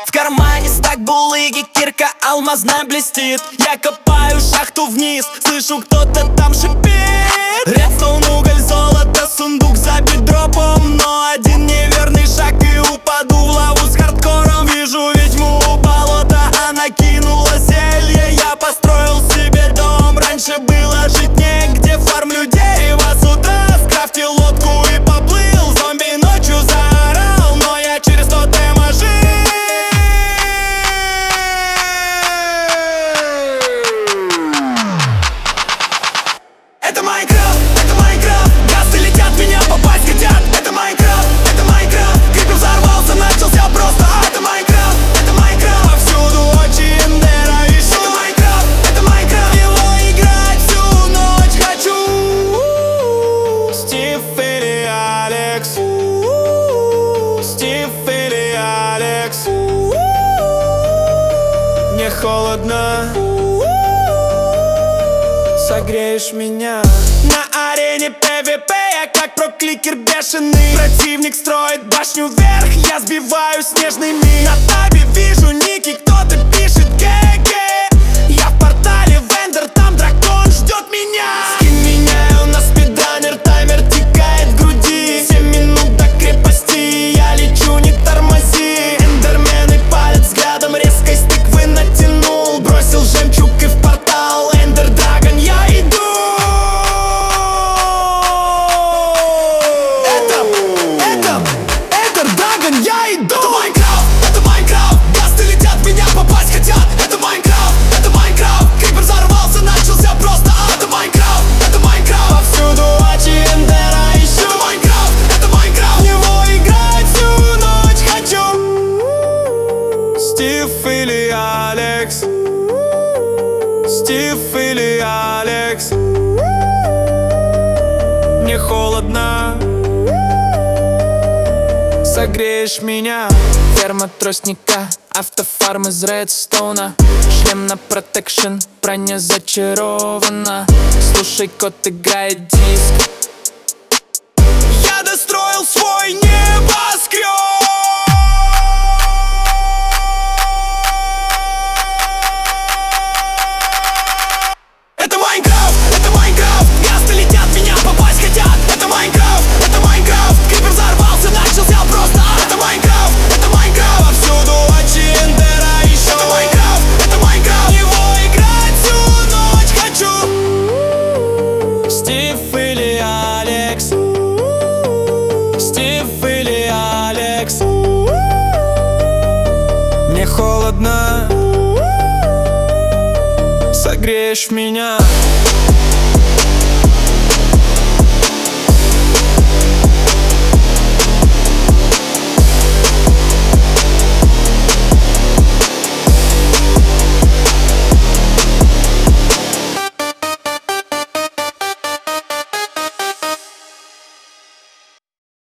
В кармане стак булыги, кирка алмазная блестит. Я копаю шахту вниз, слышу, кто-то там шипит. Редстоун, уголь, золото, сундук забит дропом. Но один неверный шаг и упаду в лаву с хардкором. Вижу ведьму у болота, она кинула зелье. Я построил себе дом, раньше было жить негде. Фармлю дерево с утра, скрафтил лодку и поплыл. Зомби ночью заорал, но я через тотема жил. Это Майнкрафт, гасты летят, меня попасть хотят. Это Майнкрафт, крипер взорвался, начался просто. Это Майнкрафт, повсюду очи Эндера ищу. Это Майнкрафт, его играть всю ночь хочу. Стив или Алекс, Стив или Алекс. Мне холодно, согреешь меня. На арене PvP я как прокликер бешеный. Противник строит башню вверх, я сбиваю снежный мир. На табе вижу ники, кто-то пишет ГГ. Я в портале в Эндер, там дракон ждет меня. Скин меняю на спидранер, таймер тикает в груди. 7 минут до крепости, я лечу, не тормози. Эндермены палят взглядом, резкость тыквы натянул. Бросил жемчуг и в портал, Эндер Драгон, я иду. Эндер Драгон, я иду. Это Майнкрафт, гасты летят, меня попасть хотят. Это Майнкрафт, крипер взорвался, начался просто. Это Майнкрафт, повсюду очи Эндера ищу. Это Майнкрафт, в него играть всю ночь хочу. Стив или Алекс, Стив или Алекс. Мне холодно, согреешь меня. Ферма тростника, автофарм из редстоуна. Шлем на протекшн, броня зачарована. Слушай, кот играет диск. Я достроил свой небоскреб. Это Майнкрафт, гасты летят, меня попасть хотят. Это Майнкрафт, крипер взорвался, начался просто. Это Майнкрафт, повсюду очи Эндера ищу. Это Майнкрафт, в него играть всю ночь хочу. Стив или Алекс, Стив или Алекс. Мне холодно, согреешь меня.